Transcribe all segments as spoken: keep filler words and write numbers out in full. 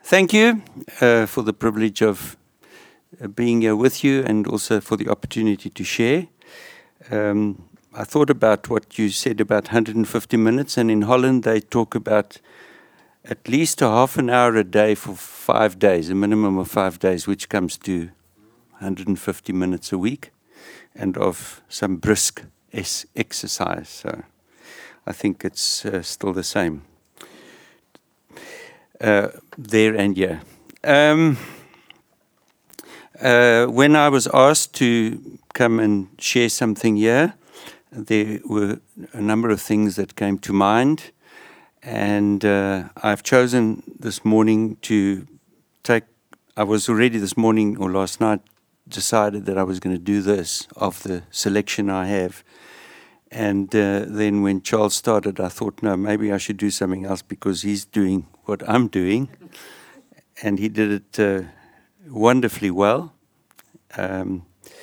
thank you uh, for the privilege of uh, being here with you and also for the opportunity to share. Um, I thought about what you said about one hundred fifty minutes, and in Holland they talk about at least a half an hour a day for five days, a minimum of five days, which comes to one hundred fifty minutes a week, and of some brisk es- exercise. So I think it's uh, still the same uh, there and here. Um, uh, when I was asked to come and share something here, there were a number of things that came to mind. And uh, I've chosen this morning to take, I was already this morning or last night decided that I was going to do this of the selection I have. And uh, then when Charles started, I thought, no, maybe I should do something else because he's doing what I'm doing. And he did it uh, wonderfully well. Um,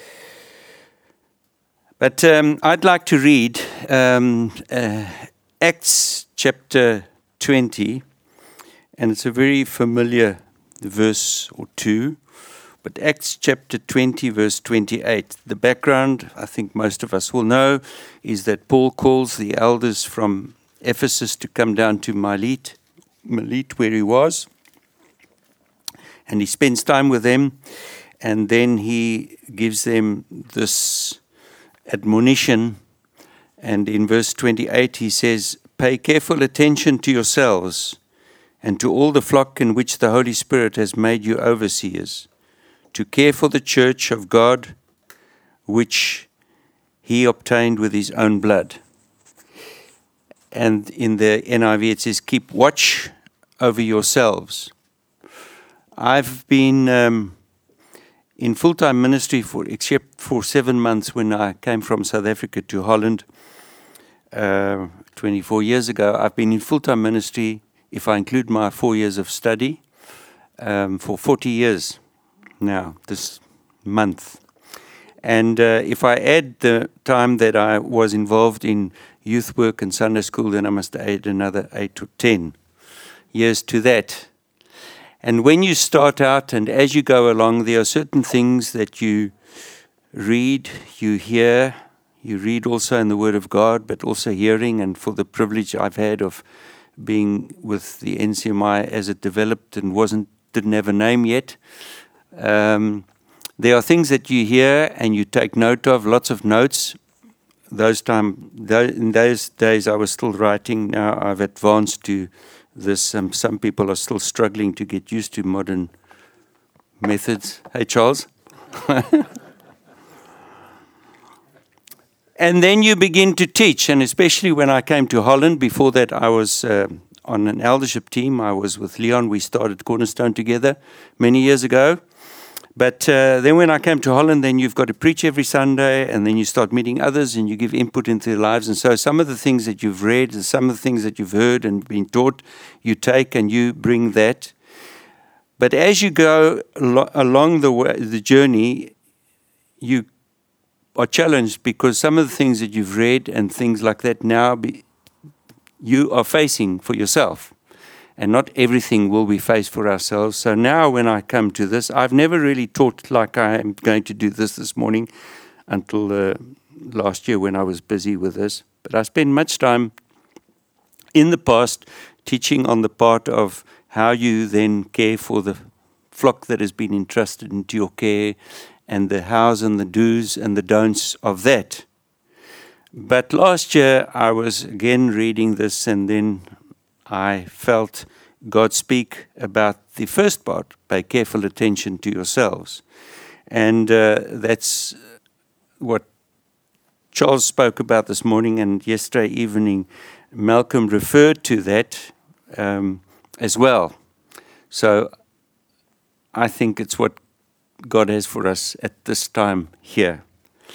but um, I'd like to read um, uh, Acts chapter twenty, and it's a very familiar verse or two, but Acts chapter twenty, verse twenty-eight. The background, I think most of us will know, is that Paul calls the elders from Ephesus to come down to Milet, Milet where he was, and he spends time with them, and then he gives them this admonition, and in verse twenty-eight he says, "Pay careful attention to yourselves and to all the flock in which the Holy Spirit has made you overseers, to care for the church of God, which he obtained with his own blood." And in the N I V it says, "Keep watch over yourselves." I've been um, in full-time ministry for except for seven months when I came from South Africa to Holland. Uh, twenty-four years ago, I've been in full-time ministry, if I include my four years of study, um, for forty years now, this month. And uh, if I add the time that I was involved in youth work and Sunday school, then I must add another eight or ten years to that. And when you start out and as you go along, there are certain things that you read, you hear. You read also in the Word of God, but also hearing, and for the privilege I've had of being with the N C M I as it developed and wasn't didn't have a name yet. Um, there are things that you hear and you take note of, lots of notes. Those time, in those days I was still writing. Now I've advanced to this. Um, some people are still struggling to get used to modern methods. Hey, Charles. And then you begin to teach, and especially when I came to Holland, before that I was uh, on an eldership team. I was with Leon. We started Cornerstone together many years ago. But uh, then when I came to Holland, then you've got to preach every Sunday, and then you start meeting others, and you give input into their lives. And so some of the things that you've read, and some of the things that you've heard and been taught, you take and you bring that. But as you go lo- along the way, the journey, you are challenged because some of the things that you've read and things like that now be, you are facing for yourself. And not everything will be faced for ourselves. So now when I come to this, I've never really taught like I am going to do this this morning until uh, last year when I was busy with this. But I spent much time in the past teaching on the part of how you then care for the flock that has been entrusted into your care, and the hows and the do's and the don'ts of that. But last year I was again reading this, and then I felt God speak about the first part, pay careful attention to yourselves. And uh, that's what Charles spoke about this morning, and yesterday evening Malcolm referred to that um, as well. So I think it's what God has for us at this time here.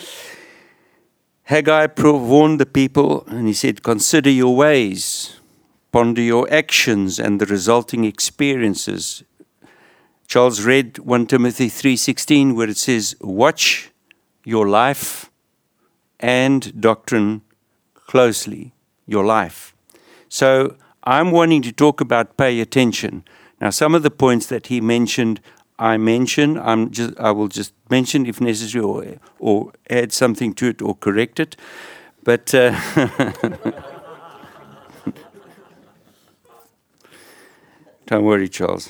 Haggai warned the people, and he said, "Consider your ways, ponder your actions and the resulting experiences." Charles read First Timothy three sixteen, where it says, "Watch your life and doctrine closely." Your life. So I'm wanting to talk about pay attention. Now, some of the points that he mentioned, I mention. I'm just, I will just mention if necessary, or, or add something to it, or correct it. But uh, don't worry, Charles.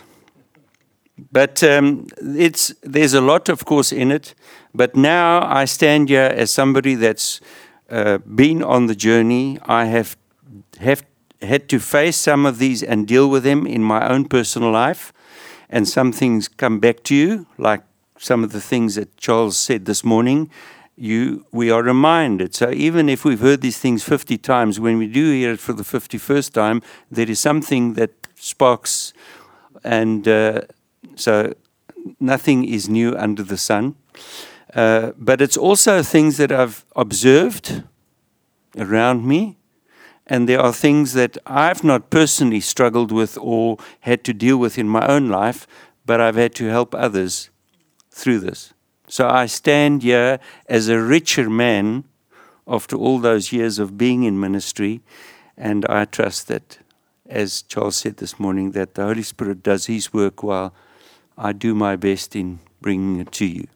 But um, it's there's a lot, of course, in it. But now I stand here as somebody that's uh, been on the journey. I have have had to face some of these and deal with them in my own personal life. And some things come back to you, like some of the things that Charles said this morning. You, we are reminded. So even if we've heard these things fifty times, when we do hear it for the fifty-first time, there is something that sparks. And uh, so nothing is new under the sun. Uh, but it's also things that I've observed around me. And there are things that I've not personally struggled with or had to deal with in my own life, but I've had to help others through this. So I stand here as a richer man after all those years of being in ministry, and I trust that, as Charles said this morning, that the Holy Spirit does His work while I do my best in bringing it to you.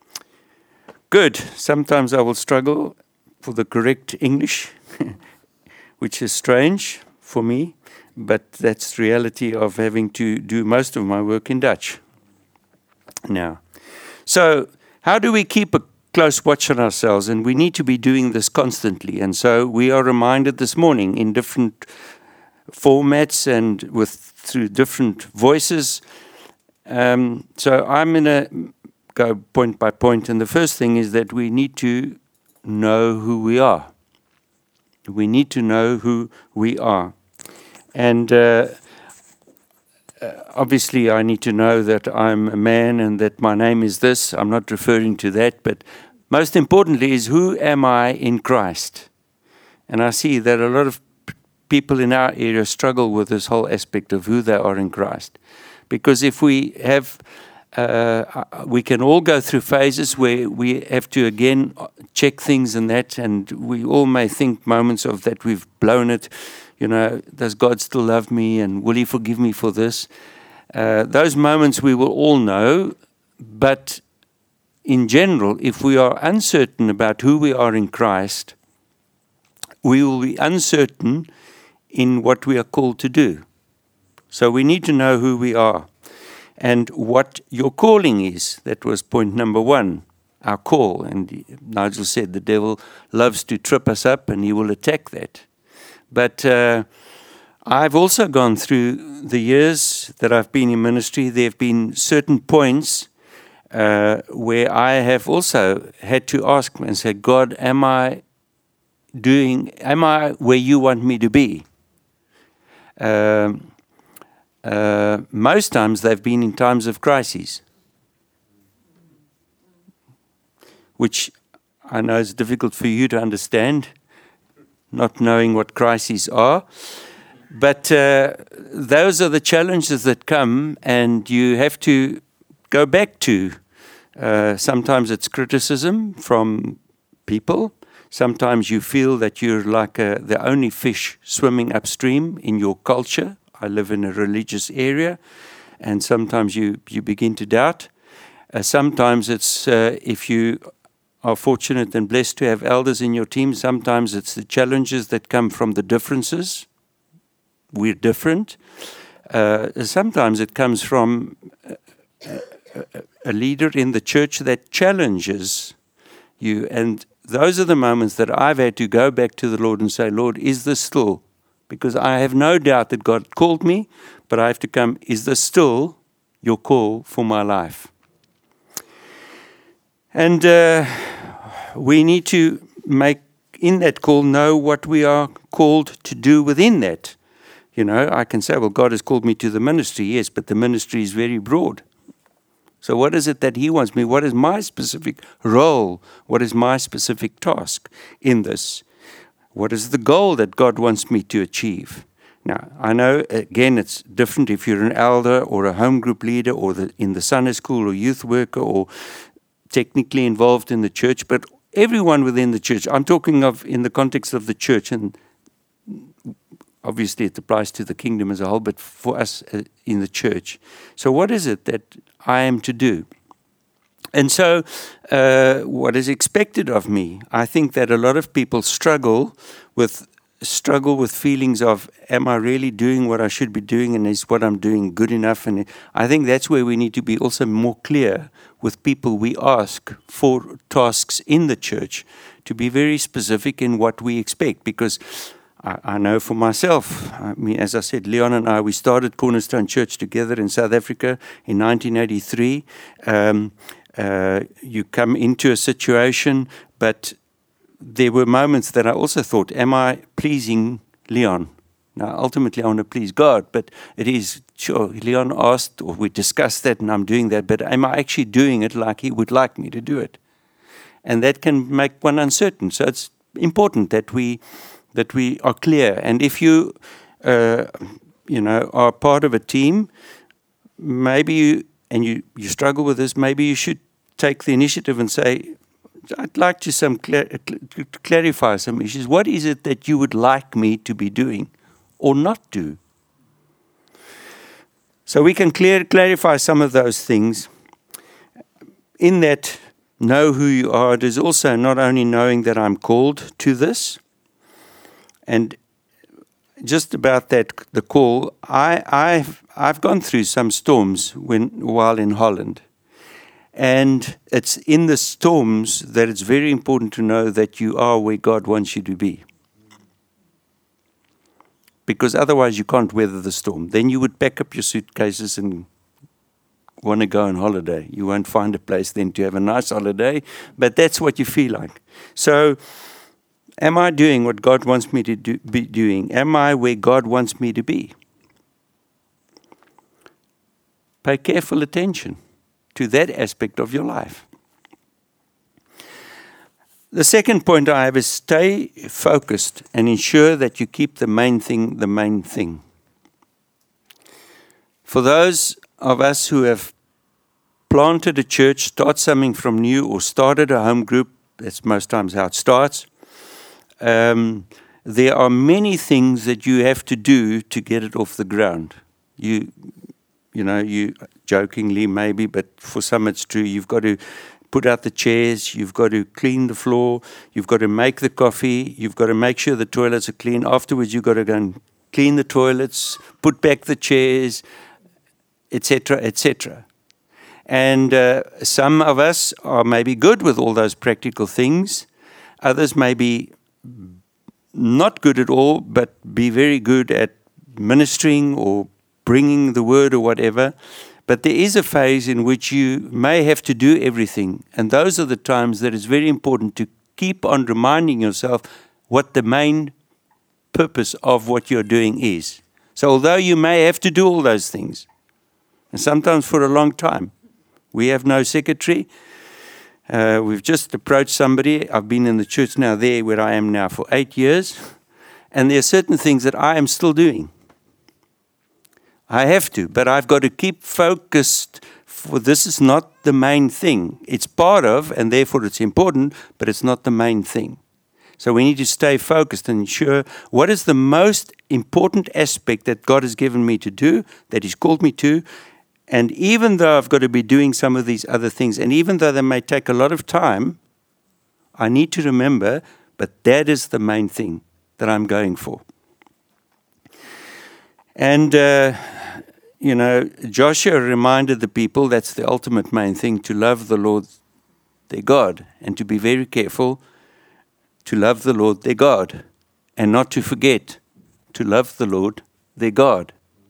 Good. Sometimes I will struggle for the correct English, which is strange for me, but that's the reality of having to do most of my work in Dutch now. So how do we keep a close watch on ourselves? And we need to be doing this constantly. And so we are reminded this morning in different formats and with through different voices. Um, so I'm going to go point by point. And the first thing is that we need to know who we are. We need to know who we are. And uh, uh, obviously I need to know that I'm a man and that my name is this. I'm not referring to that. But most importantly is, who am I in Christ? And I see that a lot of p- people in our area struggle with this whole aspect of who they are in Christ. Because if we have... Uh, we can all go through phases where we have to again check things and that, and we all may think moments of that we've blown it. You know, does God still love me, and will He forgive me for this? Uh, those moments we will all know, but in general, if we are uncertain about who we are in Christ, we will be uncertain in what we are called to do. So we need to know who we are. And what your calling is. That was point number one, our call. And Nigel said the devil loves to trip us up and he will attack that. But uh, I've also gone through the years that I've been in ministry. There have been certain points uh, where I have also had to ask and say, God, am I doing, am I where you want me to be? Um, Uh, most times they've been in times of crises, which I know is difficult for you to understand, not knowing what crises are. But uh, those are the challenges that come, and you have to go back to. Uh, sometimes it's criticism from people. Sometimes you feel that you're like a, the only fish swimming upstream in your culture. I live in a religious area, and sometimes you, you begin to doubt. Uh, sometimes it's, uh, if you are fortunate and blessed to have elders in your team, sometimes it's the challenges that come from the differences. We're different. Uh, sometimes it comes from a, a, a leader in the church that challenges you. And those are the moments that I've had to go back to the Lord and say, Lord, is this still? Because I have no doubt that God called me, but I have to come, is this still your call for my life? And uh, we need to make, in that call, know what we are called to do within that. You know, I can say, well, God has called me to the ministry, yes, but the ministry is very broad. So what is it that He wants me? What is my specific role? What is my specific task in this? What is the goal that God wants me to achieve? Now, I know, again, it's different if you're an elder or a home group leader or the, in the Sunday school or youth worker or technically involved in the church, but everyone within the church, I'm talking of in the context of the church, and obviously it applies to the kingdom as a whole, but for us uh, in the church. So what is it that I am to do? And so uh, what is expected of me? I think that a lot of people struggle with struggle with feelings of, am I really doing what I should be doing, and is what I'm doing good enough? And I think that's where we need to be also more clear with people we ask for tasks in the church, to be very specific in what we expect, because I, I know for myself, I mean, as I said, Leon and I, we started Cornerstone Church together in South Africa in nineteen eighty-three. Um, uh, you come into a situation, but there were moments that I also thought, am I pleasing Leon? Now, ultimately, I want to please God, but it is, sure, Leon asked, or we discussed that, and I'm doing that, but am I actually doing it like he would like me to do it? And that can make one uncertain. So it's important that we that we are clear. And if you, uh, you know, are part of a team, maybe you, and you, you struggle with this, maybe you should take the initiative and say, I'd like to some clar- to clarify some issues. What is it that you would like me to be doing or not do? So we can clear, clarify some of those things. In that, know who you are. It is also not only knowing that I'm called to this, and just about that, the call, I, I've, I've gone through some storms when while in Holland. And it's in the storms that it's very important to know that you are where God wants you to be. Because otherwise you can't weather the storm. Then you would pack up your suitcases and want to go on holiday. You won't find a place then to have a nice holiday, but that's what you feel like. So, am I doing what God wants me to do, be doing? Am I where God wants me to be? Pay careful attention to that aspect of your life. The second point I have is stay focused and ensure that you keep the main thing the main thing. For those of us who have planted a church, start something from new, or started a home group, that's most times how it starts, um, there are many things that you have to do to get it off the ground. You, you know, you jokingly maybe, but for some it's true, you've got to put out the chairs, you've got to clean the floor, you've got to make the coffee, you've got to make sure the toilets are clean. Afterwards, you've got to go and clean the toilets, put back the chairs, et cetera, et cetera. And uh, some of us are maybe good with all those practical things. Others may be not good at all, but be very good at ministering or bringing the word or whatever. But there is a phase in which you may have to do everything. And those are the times that it's very important to keep on reminding yourself what the main purpose of what you're doing is. So although you may have to do all those things, and sometimes for a long time, we have no secretary. Uh, we've just approached somebody. I've been in the church now there where I am now for eight years. And there are certain things that I am still doing. I have to, but I've got to keep focused, for this is not the main thing. It's part of, and therefore it's important, but it's not the main thing. So we need to stay focused and ensure what is the most important aspect that God has given me to do, that He's called me to. And even though I've got to be doing some of these other things, and even though they may take a lot of time, I need to remember, but that is the main thing that I'm going for. And, uh, you know, Joshua reminded the people that's the ultimate main thing, to love the Lord their God, and to be very careful to love the Lord their God, and not to forget to love the Lord their God.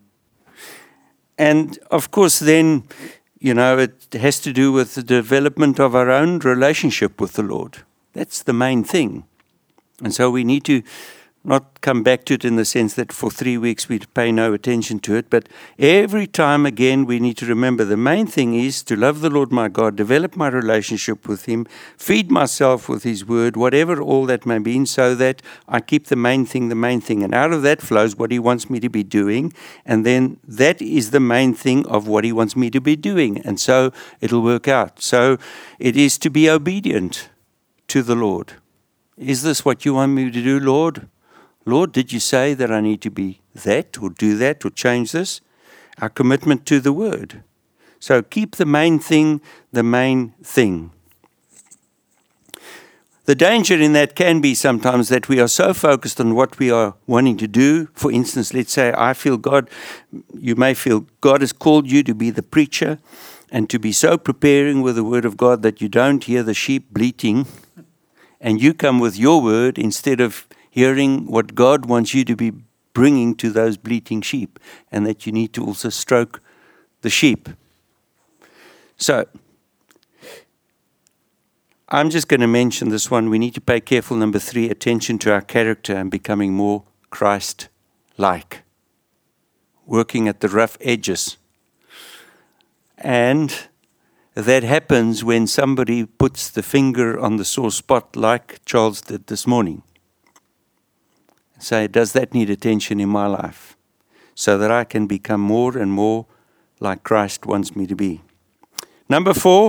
And of course then, you know, it has to do with the development of our own relationship with the Lord. That's the main thing. And so we need to not come back to it in the sense that for three weeks we pay no attention to it, but every time again we need to remember the main thing is to love the Lord my God, develop my relationship with Him, feed myself with His Word, whatever all that may be, so that I keep the main thing the main thing. And out of that flows what He wants me to be doing, and then that is the main thing of what He wants me to be doing, and so it'll work out. So it is to be obedient to the Lord. Is this what you want me to do, Lord? Lord, did you say that I need to be that or do that or change this? Our commitment to the word. So keep the main thing the main thing. The danger in that can be sometimes that we are so focused on what we are wanting to do. For instance, let's say I feel God, you may feel God has called you to be the preacher and to be so preparing with the word of God that you don't hear the sheep bleating and you come with your word instead of hearing what God wants you to be bringing to those bleating sheep, and that you need to also stroke the sheep. So, I'm just going to mention this one. We need to pay careful, number three, attention to our character and becoming more Christ-like. Working at the rough edges. And that happens when somebody puts the finger on the sore spot like Charles did this morning. Say, does that need attention in my life? So that I can become more and more like Christ wants me to be. Number four,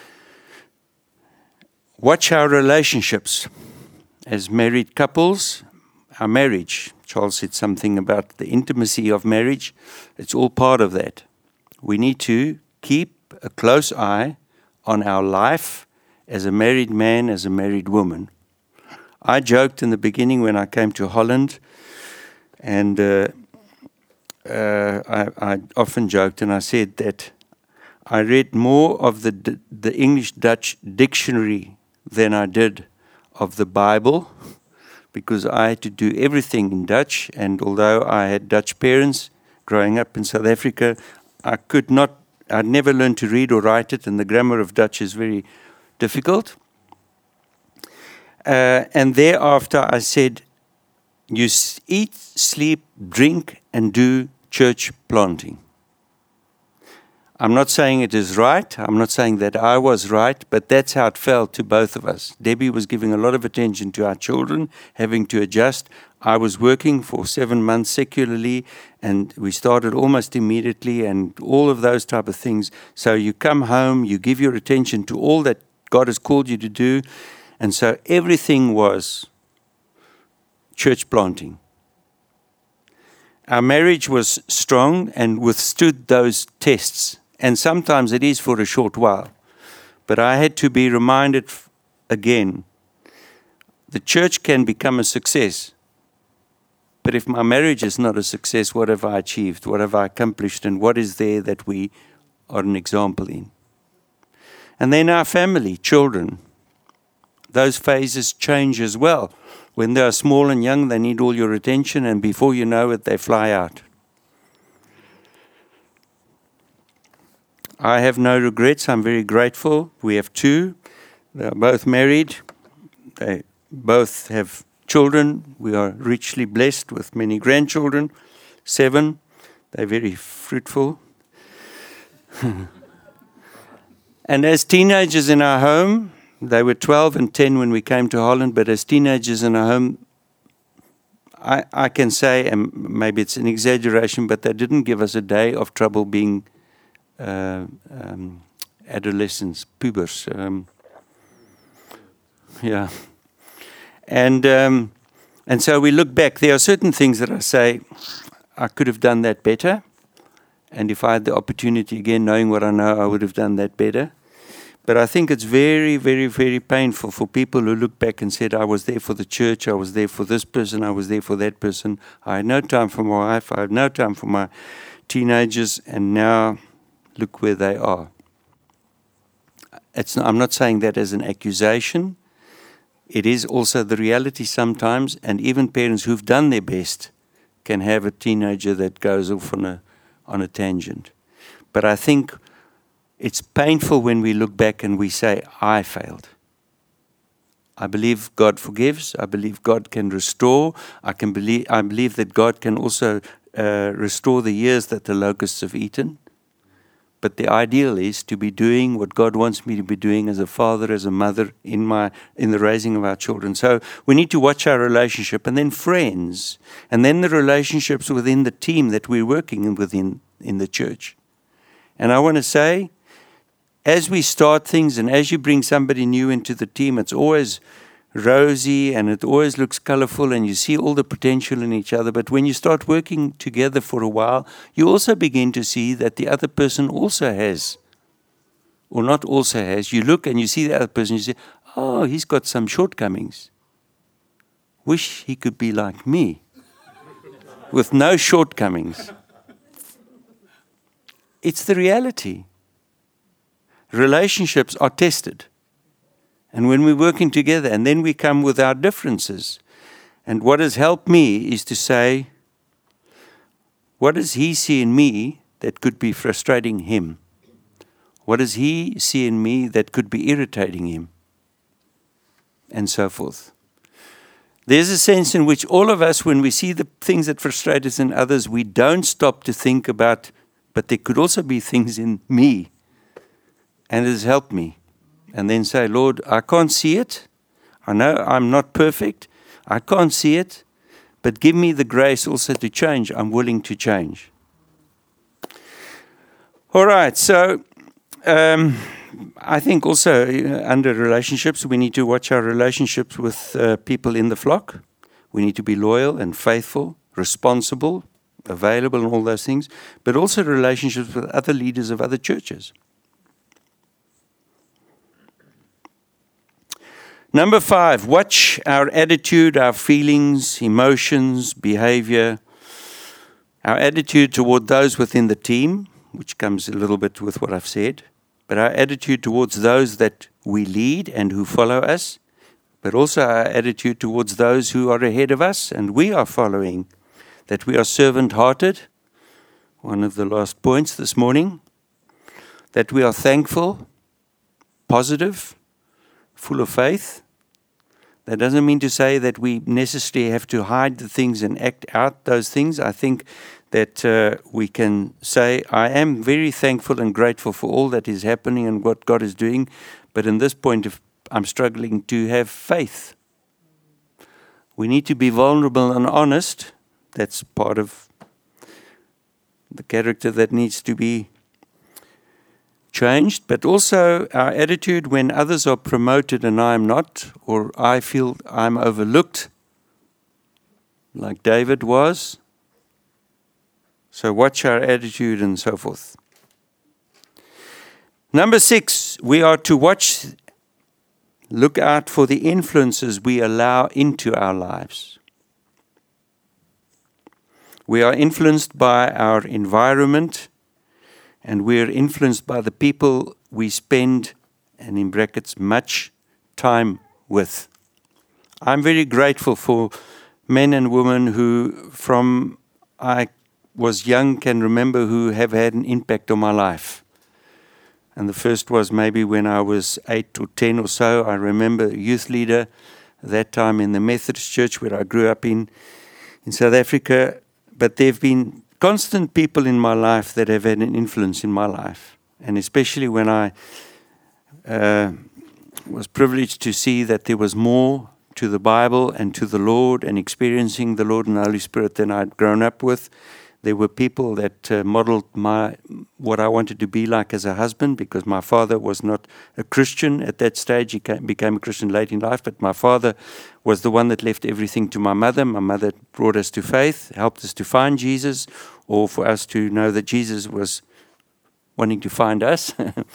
watch our relationships. As married couples, our marriage. Charles said something about the intimacy of marriage. It's all part of that. We need to keep a close eye on our life as a married man, as a married woman. I joked in the beginning when I came to Holland, and uh, uh, I, I often joked and I said that I read more of the the English-Dutch dictionary than I did of the Bible, because I had to do everything in Dutch, and although I had Dutch parents growing up in South Africa, I could not, I'd never learned to read or write it, and the grammar of Dutch is very difficult. Uh, and thereafter I said, you eat, sleep, drink, and do church planting. I'm not saying it is right. I'm not saying that I was right, but that's how it felt to both of us. Debbie was giving a lot of attention to our children, having to adjust. I was working for seven months secularly, and we started almost immediately, and all of those type of things. So you come home, you give your attention to all that God has called you to do, and so everything was church planting. Our marriage was strong and withstood those tests. And sometimes it is for a short while. But I had to be reminded again, the church can become a success. But if my marriage is not a success, what have I achieved? What have I accomplished? And what is there that we are an example in? And then our family, children. Those phases change as well. When they are small and young, they need all your attention, and before you know it, they fly out. I have no regrets. I'm very grateful. We have two. They are both married. They both have children. We are richly blessed with many grandchildren. Seven. They're very fruitful. And as teenagers in our home, they were twelve and ten when we came to Holland, but as teenagers in our home, I, I can say, and maybe it's an exaggeration, but they didn't give us a day of trouble being uh, um, adolescents, pubers. Um, yeah. And, um, and so we look back. There are certain things that I say, I could have done that better. And if I had the opportunity again, knowing what I know, I would have done that better. But I think it's very, very, very painful for people who look back and said, I was there for the church, I was there for this person, I was there for that person. I had no time for my wife, I had no time for my teenagers, and now look where they are. It's, I'm not saying that as an accusation. It is also the reality sometimes, and even parents who've done their best can have a teenager that goes off on a, on a tangent. But I think it's painful when we look back and we say, I failed. I believe God forgives. I believe God can restore. I can believe. I believe that God can also uh, restore the years that the locusts have eaten. But the ideal is to be doing what God wants me to be doing as a father, as a mother, in my in the raising of our children. So we need to watch our relationship, and then friends, and then the relationships within the team that we're working within in the church. And I want to say, as we start things and as you bring somebody new into the team, it's always rosy and it always looks colorful and you see all the potential in each other. But when you start working together for a while, you also begin to see that the other person also has, or not also has. You look and you see the other person, you say, oh, he's got some shortcomings. Wish he could be like me, with no shortcomings. It's the reality. Relationships are tested. And when we're working together, and then we come with our differences. And what has helped me is to say, what does he see in me that could be frustrating him? What does he see in me that could be irritating him? And so forth. There's a sense in which all of us, when we see the things that frustrate us in others, we don't stop to think about, but there could also be things in me. And it has helped me. And then say, Lord, I can't see it. I know I'm not perfect. I can't see it. But give me the grace also to change. I'm willing to change. All right. So um, I think also uh, under relationships, we need to watch our relationships with uh, people in the flock. We need to be loyal and faithful, responsible, available and all those things. But also relationships with other leaders of other churches. Number five, watch our attitude, our feelings, emotions, behavior, our attitude toward those within the team, which comes a little bit with what I've said, but our attitude towards those that we lead and who follow us, but also our attitude towards those who are ahead of us and we are following, that we are servant-hearted, one of the last points this morning, that we are thankful, positive, full of faith. That doesn't mean to say that we necessarily have to hide the things and act out those things. I think that uh, we can say, I am very thankful and grateful for all that is happening and what God is doing, but in this point, of, I'm struggling to have faith. We need to be vulnerable and honest. That's part of the character that needs to be changed, but also our attitude when others are promoted and I am not, or I feel I'm overlooked, like David was. So watch our attitude and so forth. Number six, we are to watch, look out for the influences we allow into our lives. We are influenced by our environment, and we're influenced by the people we spend, and in brackets, much time with. I'm very grateful for men and women who, from I was young, can remember who have had an impact on my life. And the first was maybe when I was eight or ten or so. I remember a youth leader at that time in the Methodist Church where I grew up in, in South Africa. But there have been constant people in my life that have had an influence in my life. And especially when I uh, was privileged to see that there was more to the Bible and to the Lord and experiencing the Lord and the Holy Spirit than I'd grown up with. There were people that uh, modeled my what I wanted to be like as a husband, because my father was not a Christian at that stage. He came, became a Christian late in life, but my father was the one that left everything to my mother. My mother brought us to faith, helped us to find Jesus, or for us to know that Jesus was wanting to find us.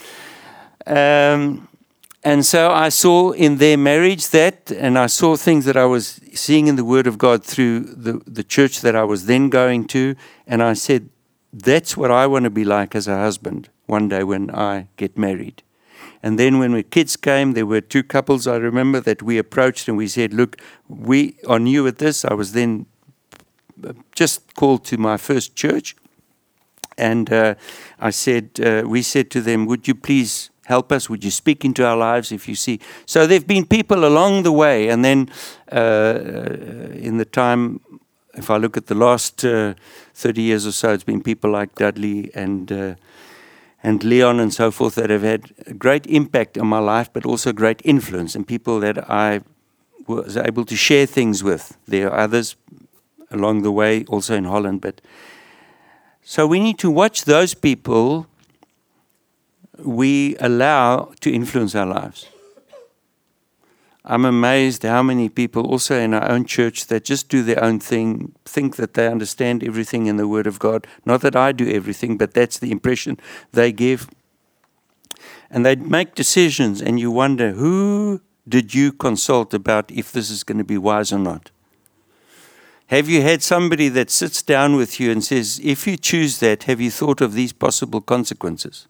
um, And so I saw in their marriage that, and I saw things that I was seeing in the Word of God through the, the church that I was then going to, and I said, that's what I want to be like as a husband one day when I get married. And then when my kids came, there were two couples I remember that we approached and we said, look, we are new at this. I was then just called to my first church, and uh, I said, uh, we said to them, would you please help us? Would you speak into our lives if you see? So there have been people along the way. And then uh, in the time, if I look at the last uh, thirty years or so, it's been people like Dudley and uh, and Leon and so forth that have had a great impact on my life, but also great influence, and people that I was able to share things with. There are others along the way, also in Holland. But so we need to watch those people we allow to influence our lives. I'm amazed how many people also in our own church that just do their own thing, think that they understand everything in the Word of God. Not that I do everything, but that's the impression they give. And they make decisions, and you wonder, who did you consult about if this is going to be wise or not? Have you had somebody that sits down with you and says, if you choose that, have you thought of these possible consequences?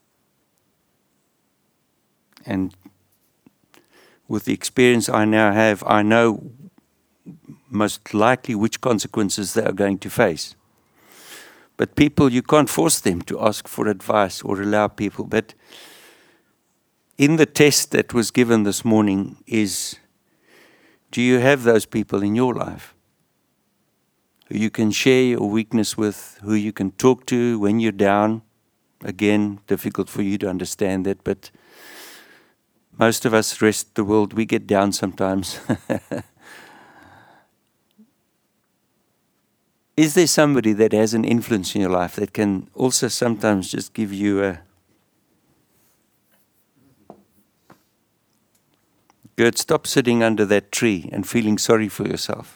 And with the experience I now have, I know most likely which consequences they are going to face. But people, you can't force them to ask for advice or allow people. But in the test that was given this morning is, do you have those people in your life who you can share your weakness with, who you can talk to when you're down? Again, difficult for you to understand that, but most of us, rest of the world, we get down sometimes. Is there somebody that has an influence in your life that can also sometimes just give you a Gert, stop sitting under that tree and feeling sorry for yourself?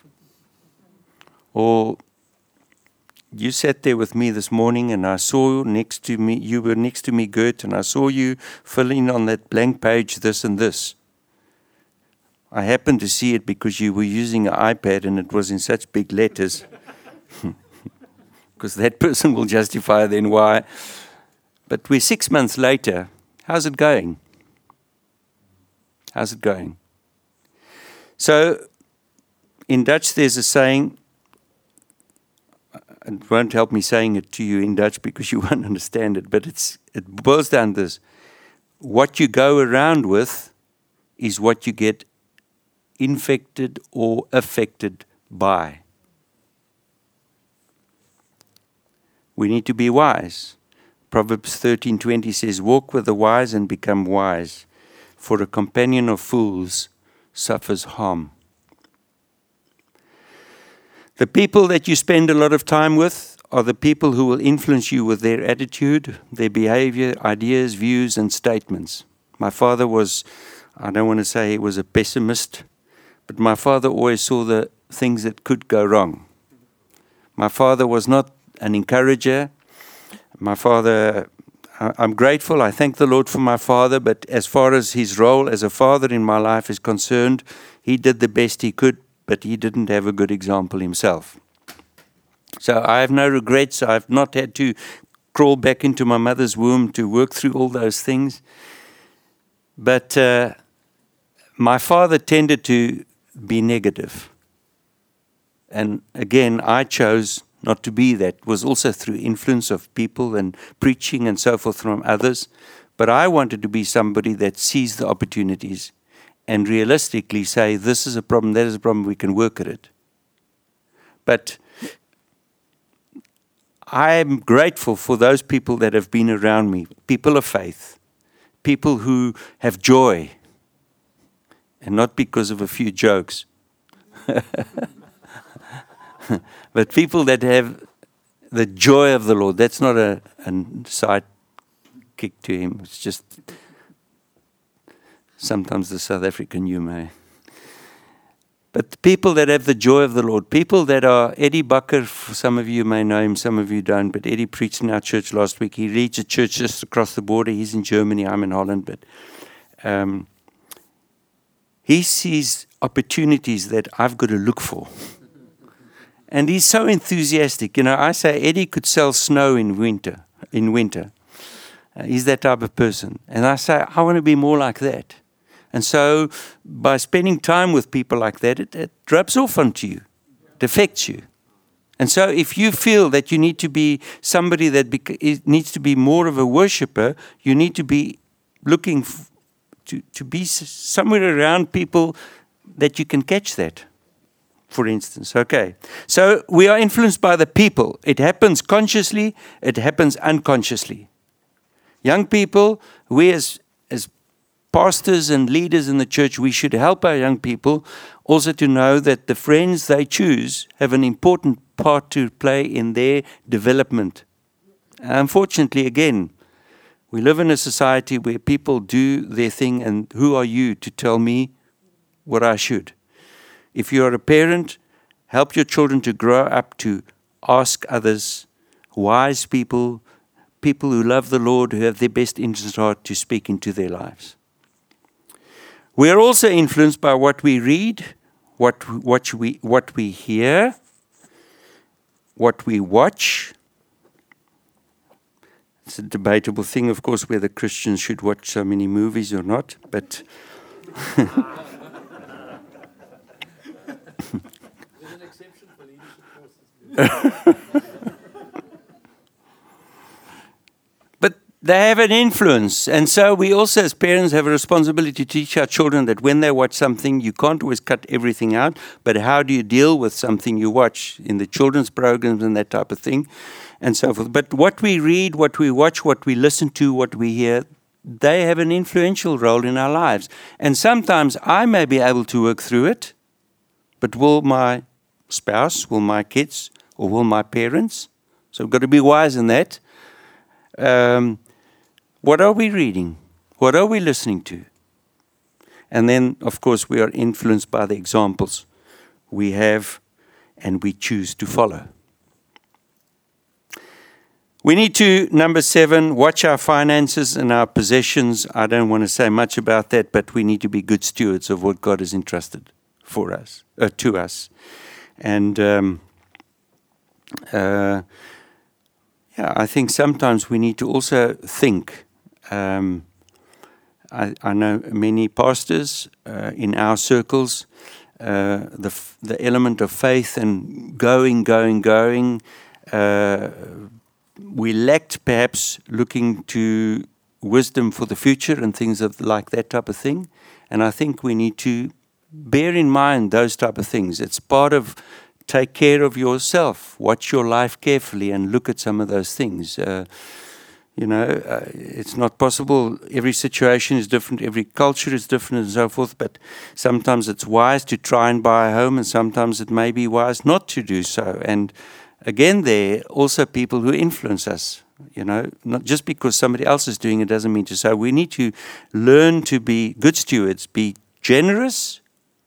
Or you sat there with me this morning and I saw next to me, you were next to me, Gert, and I saw you filling on that blank page this and this. I happened to see it because you were using an iPad and it was in such big letters. Because that person will justify then why. But we're six months later. How's it going? How's it going? So, in Dutch there's a saying, it won't help me saying it to you in Dutch because you won't understand it, but it's it boils down to this. What you go around with is what you get infected or affected by. We need to be wise. Proverbs thirteen twenty says, walk with the wise and become wise, for a companion of fools suffers harm. The people that you spend a lot of time with are the people who will influence you with their attitude, their behavior, ideas, views, and statements. My father was, I don't want to say he was a pessimist, but my father always saw the things that could go wrong. My father was not an encourager. My father, I'm grateful, I thank the Lord for my father, but as far as his role as a father in my life is concerned, he did the best he could, but he didn't have a good example himself. So I have no regrets. I've not had to crawl back into my mother's womb to work through all those things. But uh, my father tended to be negative. And again, I chose not to be that. It was also through influence of people and preaching and so forth from others. But I wanted to be somebody that sees the opportunities and realistically say, this is a problem, that is a problem, we can work at it. But I am grateful for those people that have been around me, people of faith, people who have joy, and not because of a few jokes. But people that have the joy of the Lord. That's not a, a side kick to him. It's just sometimes the South African humor. But people that have the joy of the Lord, people that are, Eddie Bucker, some of you may know him, some of you don't, but Eddie preached in our church last week. He leads a church just across the border. He's in Germany, I'm in Holland, but um, he sees opportunities that I've got to look for. And he's so enthusiastic. You know, I say Eddie could sell snow in winter. In winter, uh, he's that type of person. And I say, I want to be more like that. And so, by spending time with people like that, it, it rubs off onto you. It affects you. And so, if you feel that you need to be somebody that bec- needs to be more of a worshipper, you need to be looking f- to, to be s- somewhere around people that you can catch that. For instance, okay. So we are influenced by the people. It happens consciously, it happens unconsciously. Young people, we as, as pastors and leaders in the church, we should help our young people also to know that the friends they choose have an important part to play in their development. Unfortunately, again, we live in a society where people do their thing, and who are you to tell me what I should. If you are a parent, help your children to grow up to ask others, wise people, people who love the Lord, who have their best interest at heart, to speak into their lives. We are also influenced by what we read, what, what, we, what we hear, what we watch. It's a debatable thing, of course, whether Christians should watch so many movies or not, but There's an exception for leadership courses. But they have an influence, and so we also as parents have a responsibility to teach our children that when they watch something, you can't always cut everything out, but how do you deal with something you watch in the children's programs and that type of thing, and so forth. But what we read, what we watch, what we listen to, what we hear, they have an influential role in our lives. And sometimes I may be able to work through it, but will my spouse, will my kids, or will my parents? So we've got to be wise in that. Um, what are we reading? What are we listening to? And then, of course, we are influenced by the examples we have and we choose to follow. We need to, number seven, watch our finances and our possessions. I don't want to say much about that, but we need to be good stewards of what God has entrusted for us, uh, to us. And um, uh, yeah, I think sometimes we need to also think. Um, I, I know many pastors uh, in our circles, uh, the f- the element of faith and going, going, going. Uh, we lacked perhaps looking to wisdom for the future and things of like that type of thing. And I think we need to bear in mind those type of things. It's part of take care of yourself, watch your life carefully, and look at some of those things. Uh, You know, uh, it's not possible. Every situation is different. Every culture is different and so forth. But sometimes it's wise to try and buy a home, and sometimes it may be wise not to do so. And again, there are also people who influence us. You know, not just because somebody else is doing it doesn't mean to say. We need to learn to be good stewards, be generous,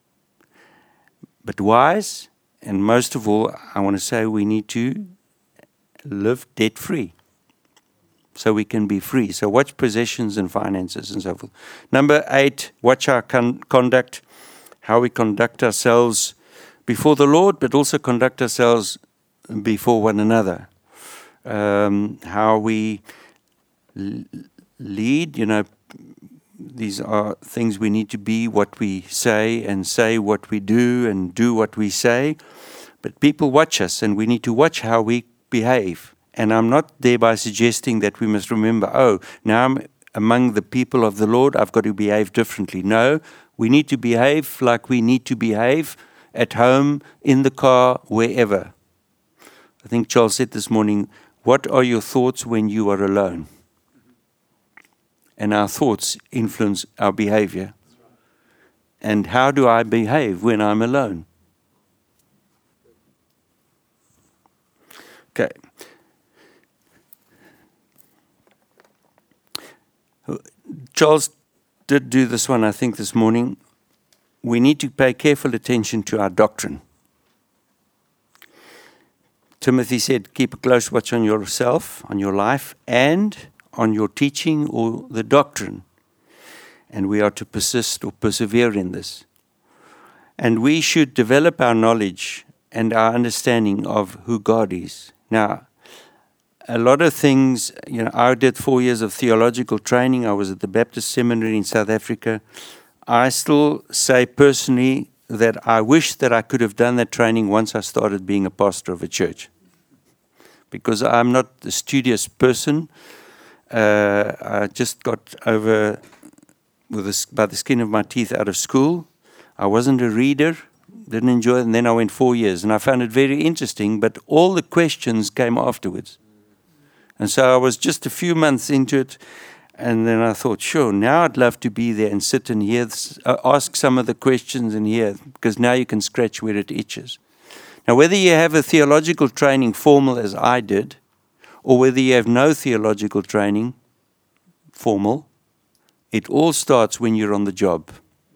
but wise. And most of all, I want to say we need to live debt-free, so we can be free. So watch possessions and finances and so forth. Number eight, watch our con- conduct, how we conduct ourselves before the Lord, but also conduct ourselves before one another. Um, how we l- lead, you know, these are things we need to be, what we say, and say what we do, and do what we say. But people watch us, and we need to watch how we behave. And I'm not thereby suggesting that we must remember, oh, now I'm among the people of the Lord, I've got to behave differently. No, we need to behave like we need to behave at home, in the car, wherever. I think Charles said this morning, what are your thoughts when you are alone? And our thoughts influence our behavior. And how do I behave when I'm alone? Okay. Charles did do this one, I think, this morning. We need to pay careful attention to our doctrine. Timothy said, keep a close watch on yourself, on your life, and on your teaching or the doctrine. And we are to persist or persevere in this. And we should develop our knowledge and our understanding of who God is. Now, a lot of things, you know, I did four years of theological training. I was at the Baptist Seminary in South Africa. I still say personally that I wish that I could have done that training once I started being a pastor of a church. Because I'm not a studious person. Uh, I just got over with this, by the skin of my teeth out of school. I wasn't a reader, didn't enjoy it, and then I went four years. And I found it very interesting, but all the questions came afterwards. And so I was just a few months into it, and then I thought, sure, now I'd love to be there and sit and hear, uh, ask some of the questions and hear, because now you can scratch where it itches. Now, whether you have a theological training formal as I did, or whether you have no theological training formal, it all starts when you're on the job.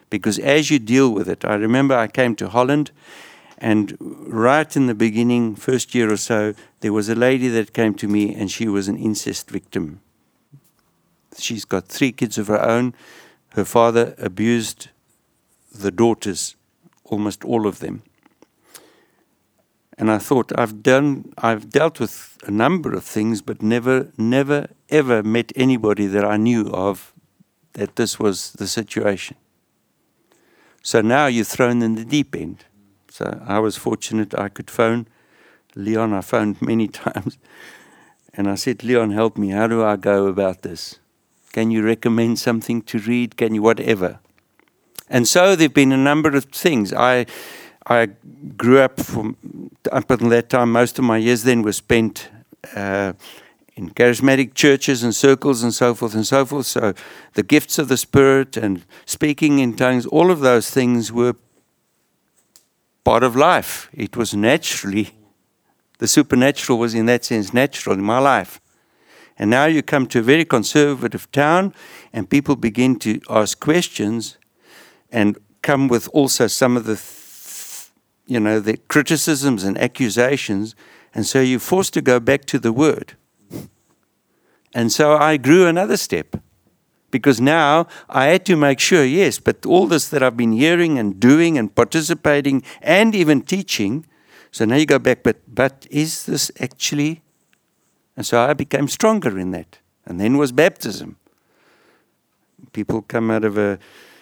Because as you deal with it, I remember I came to Holland, and right in the beginning, first year or so, there was a lady that came to me, and she was an incest victim. She's got three kids of her own. Her father abused the daughters, almost all of them. And I thought, I've done, I've dealt with a number of things, but never, never, ever met anybody that I knew of that this was the situation. So now you're thrown in the deep end. So I was fortunate I could phone Leon. I phoned many times. And I said, Leon, help me. How do I go about this? Can you recommend something to read? Can you whatever? And so there have been a number of things. I I grew up from up until that time. Most of my years then were spent uh, in charismatic churches and circles and so forth and so forth. So the gifts of the Spirit and speaking in tongues, all of those things were part of life. It was naturally, the supernatural was in that sense natural in my life. And now you come to a very conservative town and people begin to ask questions and come with also some of the, th- you know, the criticisms and accusations. And so you're forced to go back to the Word. And so I grew another step. Because now I had to make sure, yes, but all this that I've been hearing and doing and participating and even teaching, so now you go back, but but is this actually? And so I became stronger in that. And then was baptism. People come out of a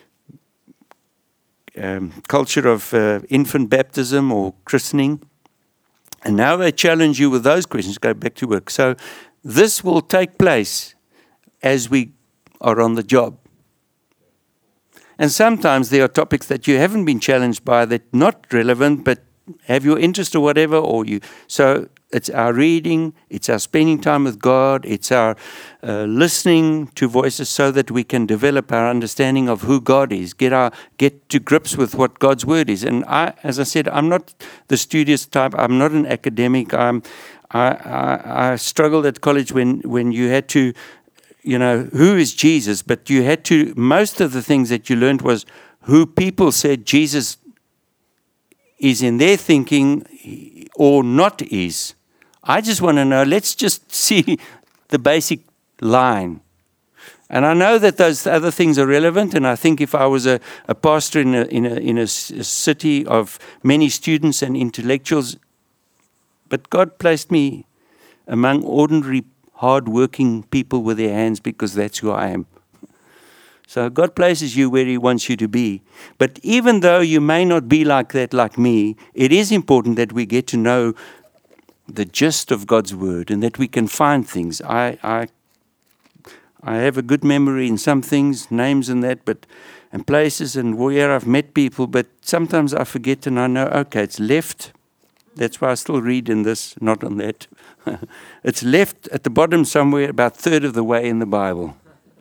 um, culture of uh, infant baptism or christening, and now they challenge you with those questions, go back to work. So this will take place as we are on the job. And sometimes there are topics that you haven't been challenged by that not relevant, but have your interest or whatever, or you. So it's our reading, it's our spending time with God, it's our uh, listening to voices so that we can develop our understanding of who God is, get our get to grips with what God's word is. And I, as I said, I'm not the studious type. I'm not an academic. I'm, I, I, I struggled at college when when you had to. You know, who is Jesus? But you had to, most of the things that you learned was who people said Jesus is in their thinking or not is. I just want to know, let's just see the basic line. And I know that those other things are relevant, and I think if I was a, a pastor in a, in, a, in a city of many students and intellectuals, but God placed me among ordinary hard-working people with their hands because that's who I am. So God places you where He wants you to be. But even though you may not be like that, like me, it is important that we get to know the gist of God's Word and that we can find things. I I, I have a good memory in some things, names and that, but and places and where I've met people, but sometimes I forget and I know, okay, it's left. That's why I still read in this, not on that. It's left at the bottom somewhere, about a third of the way in the Bible.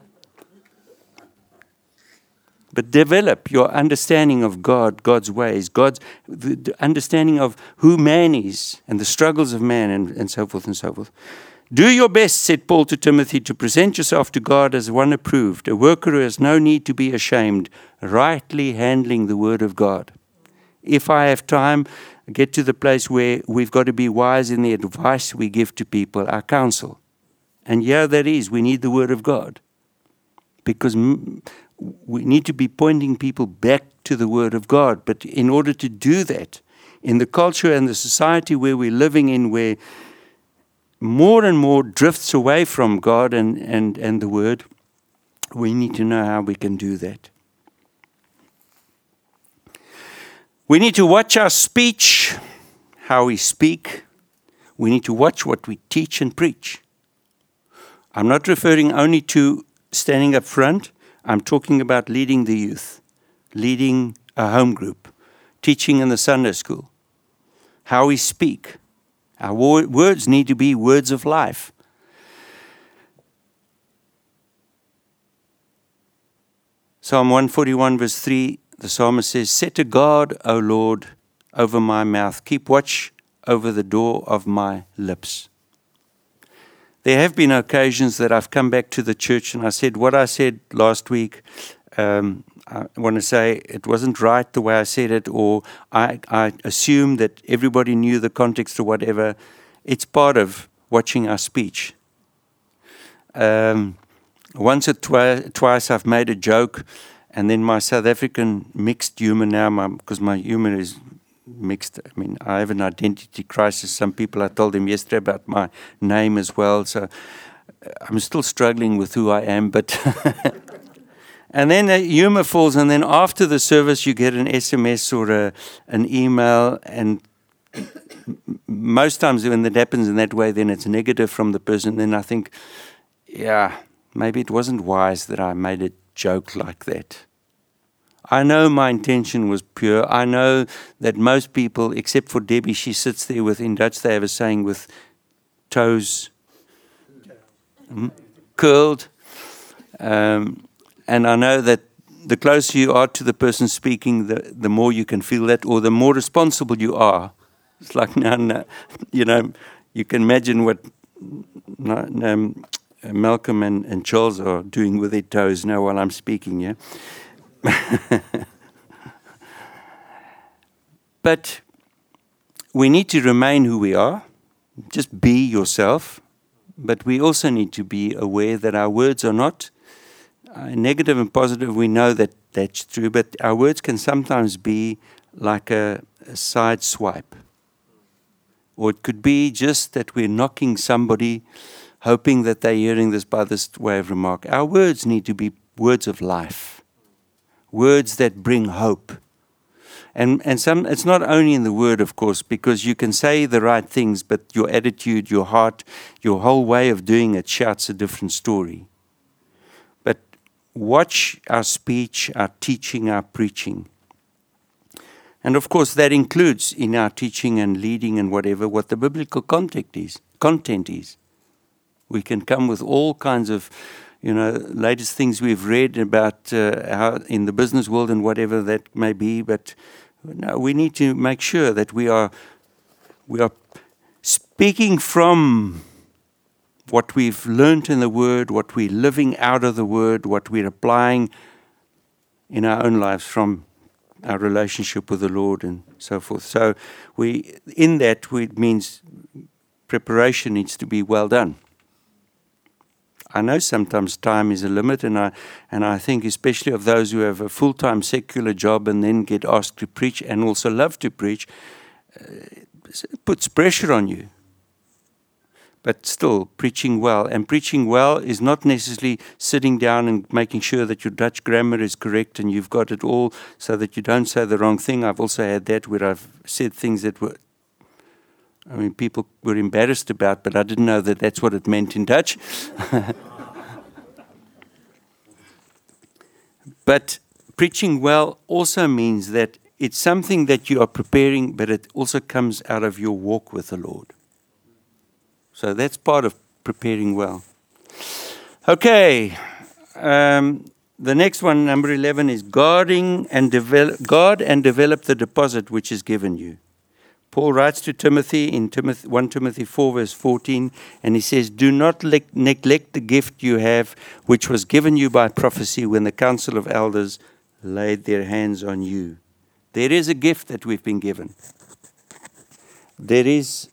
But develop your understanding of God, God's ways, God's the, the understanding of who man is and the struggles of man and, and so forth and so forth. Do your best, said Paul to Timothy, to present yourself to God as one approved, a worker who has no need to be ashamed, rightly handling the word of God. If I have time, get to the place where we've got to be wise in the advice we give to people, our counsel. And yeah, that is, we need the Word of God. Because m- we need to be pointing people back to the Word of God. But in order to do that, in the culture and the society where we're living in, where more and more drifts away from God and, and, and the Word, we need to know how we can do that. We need to watch our speech, how we speak. We need to watch what we teach and preach. I'm not referring only to standing up front. I'm talking about leading the youth, leading a home group, teaching in the Sunday school, how we speak. Our wo- words need to be words of life. Psalm one forty-one verse three, the psalmist says, set a guard, O Lord, over my mouth. Keep watch over the door of my lips. There have been occasions that I've come back to the church and I said what I said last week um, I want to say it wasn't right the way I said it, or I, I assumed that everybody knew the context or whatever. It's part of watching our speech. Um, once or twi- twice I've made a joke, and then my South African mixed humor now, because my, my humor is mixed. I mean, I have an identity crisis. Some people, I told them yesterday about my name as well, so I'm still struggling with who I am, but... And then the humor falls, and then after the service you get an S M S or a, an email, and most times when that happens in that way, then it's negative from the person. Then I think, yeah, maybe it wasn't wise that I made a joke like that. I know my intention was pure. I know that most people, except for Debbie, she sits there with, in Dutch they have a saying, with toes mm, curled. Um, And I know that the closer you are to the person speaking, the, the more you can feel that, or the more responsible you are. It's like, no, no, you know, you can imagine what um, Malcolm and, and Charles are doing with their toes now while I'm speaking, yeah? But we need to remain who we are. Just be yourself. But we also need to be aware that our words are not Uh, negative and positive. We know that that's true, but our words can sometimes be like a, a side swipe. Or it could be just that we're knocking somebody, hoping that they're hearing this by this way of remark. Our words need to be words of life, words that bring hope. And and some, it's not only in the word, of course, because you can say the right things, but your attitude, your heart, your whole way of doing it shouts a different story. Watch our speech, our teaching, our preaching. And of course that includes in our teaching and leading and whatever, what the biblical content is. Content is. We can come with all kinds of, you know, latest things we've read about uh, how in the business world and whatever that may be, but no, we need to make sure that we are, we are speaking from what we've learned in the Word, what we're living out of the Word, what we're applying in our own lives from our relationship with the Lord and so forth. So we, in that, we, it means preparation needs to be well done. I know sometimes time is a limit, and I, and I think especially of those who have a full-time secular job and then get asked to preach and also love to preach, uh, it puts pressure on you. But still, preaching well. And preaching well is not necessarily sitting down and making sure that your Dutch grammar is correct and you've got it all so that you don't say the wrong thing. I've also had that where I've said things that were, I mean, people were embarrassed about, but I didn't know that that's what it meant in Dutch. But preaching well also means that it's something that you are preparing, but it also comes out of your walk with the Lord. So that's part of preparing well. Okay, um, the next one, number eleven, is guarding and develop, guard and develop the deposit which is given you. Paul writes to Timothy in Timothy, First Timothy four, verse fourteen, and he says, do not le- neglect the gift you have, which was given you by prophecy when the council of elders laid their hands on you. There is a gift that we've been given. There is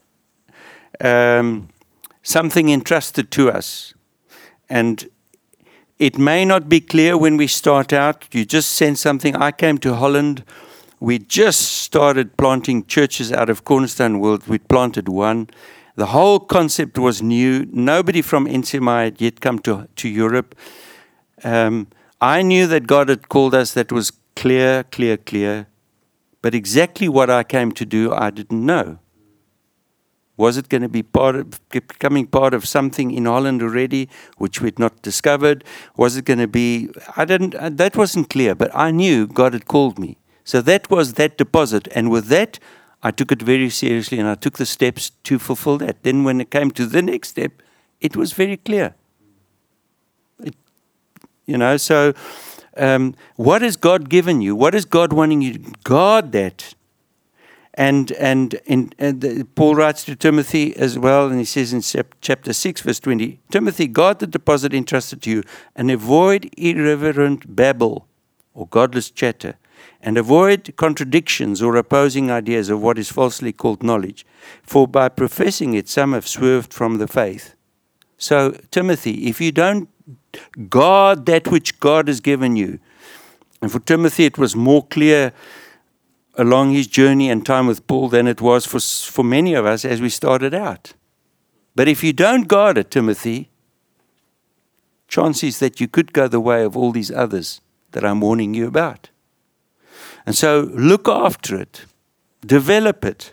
Um, something entrusted to us. And it may not be clear when we start out. You just sense something. I came to Holland. We just started planting churches out of Cornerstone World. We planted one. The whole concept was new. Nobody from N C M I had yet come to, to Europe. Um, I knew that God had called us. That was clear, clear, clear. But exactly what I came to do, I didn't know. Was it going to be part of, becoming part of something in Holland already, which we'd not discovered? Was it going to be, I didn't, that wasn't clear, but I knew God had called me. So that was that deposit. And with that, I took it very seriously and I took the steps to fulfill that. Then when it came to the next step, it was very clear. It, you know, so um, what has God given you? What is God wanting you to guard that? And and, in, and the, Paul writes to Timothy as well, and he says in chapter six, verse twenty, Timothy, guard the deposit entrusted to you, and avoid irreverent babble or godless chatter, and avoid contradictions or opposing ideas of what is falsely called knowledge. For by professing it, some have swerved from the faith. So, Timothy, if you don't guard that which God has given you, and for Timothy it was more clear along his journey and time with Paul than it was for, for many of us as we started out. But if you don't guard it, Timothy, chances that you could go the way of all these others that I'm warning you about. And so look after it. Develop it.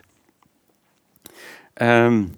Um,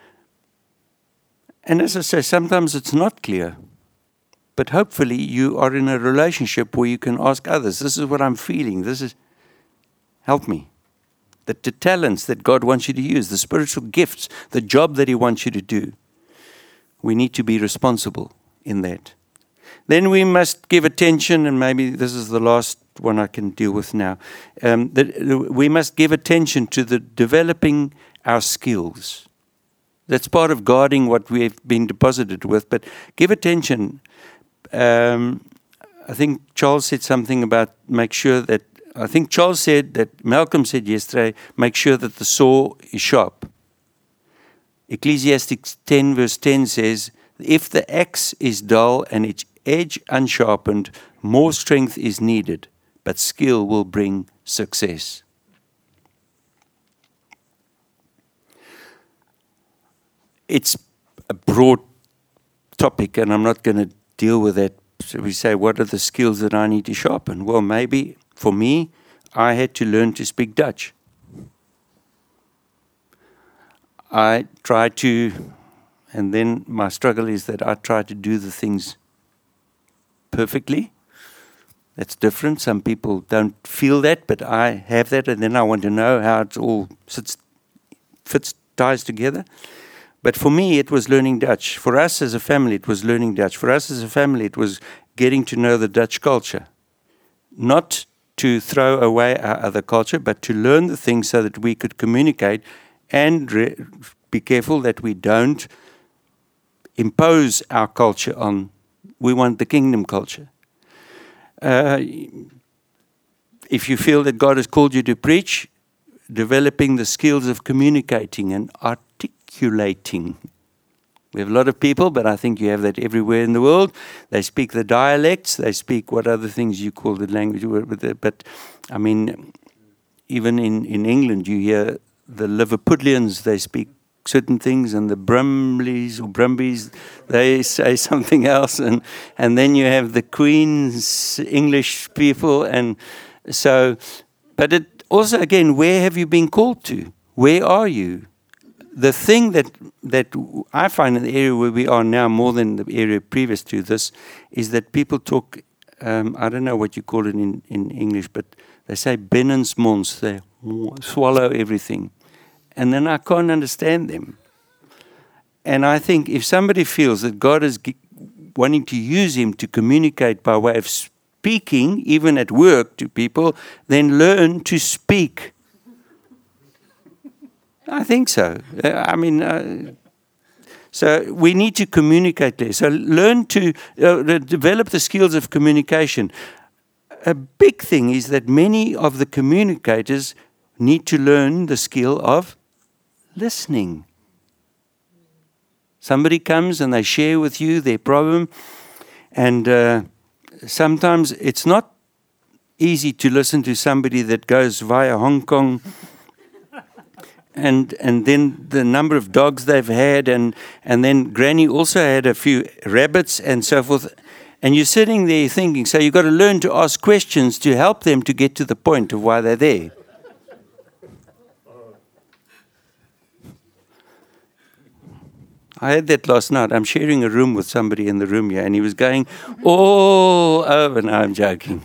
and as I say, sometimes it's not clear. But hopefully you are in a relationship where you can ask others, this is what I'm feeling. This is, help me. The, the talents that God wants you to use, the spiritual gifts, the job that He wants you to do. We need to be responsible in that. Then we must give attention, and maybe this is the last one I can deal with now. Um, that we must give attention to the developing our skills. That's part of guarding what we've been deposited with, but give attention. Um, I think Charles said something about make sure that, I think Charles said that, Malcolm said yesterday, make sure that the saw is sharp. Ecclesiastes ten verse ten says, if the axe is dull and its edge unsharpened, more strength is needed, but skill will bring success. It's a broad topic, and I'm not going to deal with that. So we say, what are the skills that I need to sharpen? Well, maybe for me, I had to learn to speak Dutch. I try to, and then my struggle is that I try to do the things perfectly. That's different. Some people don't feel that, but I have that, and then I want to know how it all sits, fits, ties together. But for me, it was learning Dutch. For us as a family, it was learning Dutch. For us as a family, it was getting to know the Dutch culture. Not to throw away our other culture, but to learn the things so that we could communicate and re- be careful that we don't impose our culture on. We want the kingdom culture. Uh, if you feel that God has called you to preach, developing the skills of communicating and articulating. We have a lot of people, but I think you have that everywhere in the world. They speak the dialects. They speak what other things you call the language. But, I mean, even in, in England, you hear the Liverpudlians, they speak certain things, and the Brumleys or Brumbies, they say something else. And, and then you have the Queen's English people. And so, but it also, again, where have you been called to? Where are you? The thing that that I find in the area where we are now, more than the area previous to this, is that people talk, um, I don't know what you call it in, in English, but they say binnensmonds, they swallow everything. And then I can't understand them. And I think if somebody feels that God is g- wanting to use him to communicate by way of speaking, even at work to people, then learn to speak. I think so. I mean, uh, so we need to communicate there. So learn to uh, develop the skills of communication. A big thing is that many of the communicators need to learn the skill of listening. Somebody comes and they share with you their problem, and uh, sometimes it's not easy to listen to somebody that goes via Hong Kong. And and then the number of dogs they've had, and, and then Granny also had a few rabbits and so forth. And you're sitting there thinking, so you've got to learn to ask questions to help them to get to the point of why they're there. I had that last night. I'm sharing a room with somebody in the room here, and he was going all over. No, I'm joking.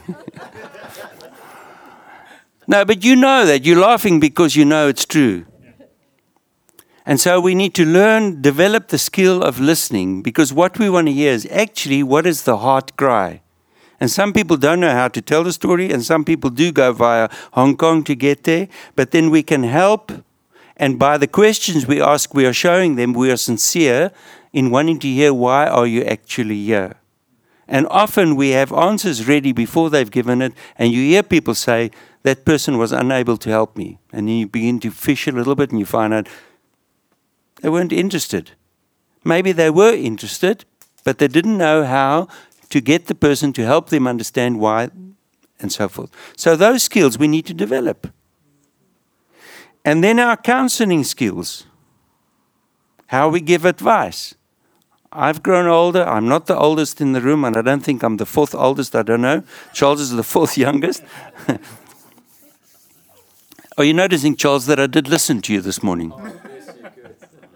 No, but you know that. You're laughing because you know it's true. And so we need to learn, develop the skill of listening, because what we want to hear is actually what is the heart cry. And some people don't know how to tell the story, and some people do go via Hong Kong to get there. But then we can help, and by the questions we ask, we are showing them we are sincere in wanting to hear why are you actually here. And often we have answers ready before they've given it, and you hear people say, that person was unable to help me. And then you begin to fish a little bit, and you find out they weren't interested. Maybe they were interested, but they didn't know how to get the person to help them understand why, and so forth. So those skills we need to develop. And then our counseling skills, how we give advice. I've grown older. I'm not the oldest in the room, and I don't think I'm the fourth oldest. I don't know. Charles is the fourth youngest. Are you noticing, Charles, that I did listen to you this morning? Oh, yes, you good.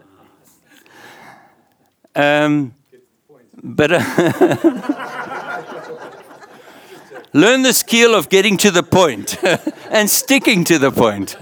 Um, but uh, learn the skill of getting to the point and sticking to the point.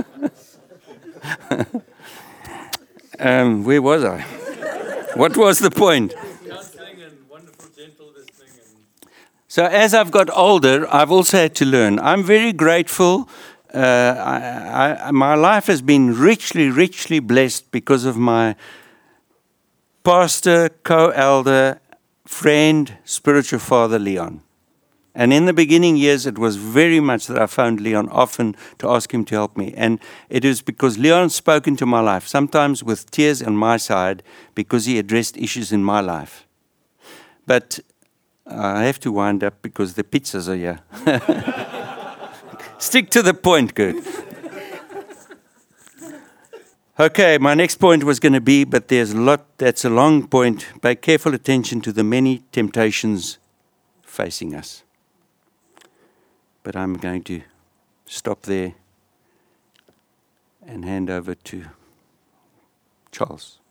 um, where was I? What was the point? Counseling and wonderful, gentle listening. And So as I've got older, I've also had to learn. I'm very grateful. Uh, I, I, my life has been richly, richly blessed because of my pastor, co-elder, friend, spiritual father, Leon. And in the beginning years, it was very much that I found Leon often to ask him to help me. And it is because Leon spoke into my life, sometimes with tears on my side, because he addressed issues in my life. But I have to wind up because the pizzas are here. Stick to the point, good. Okay, my next point was going to be, but there's a lot, that's a long point. Pay careful attention to the many temptations facing us. But I'm going to stop there and hand over to Charles.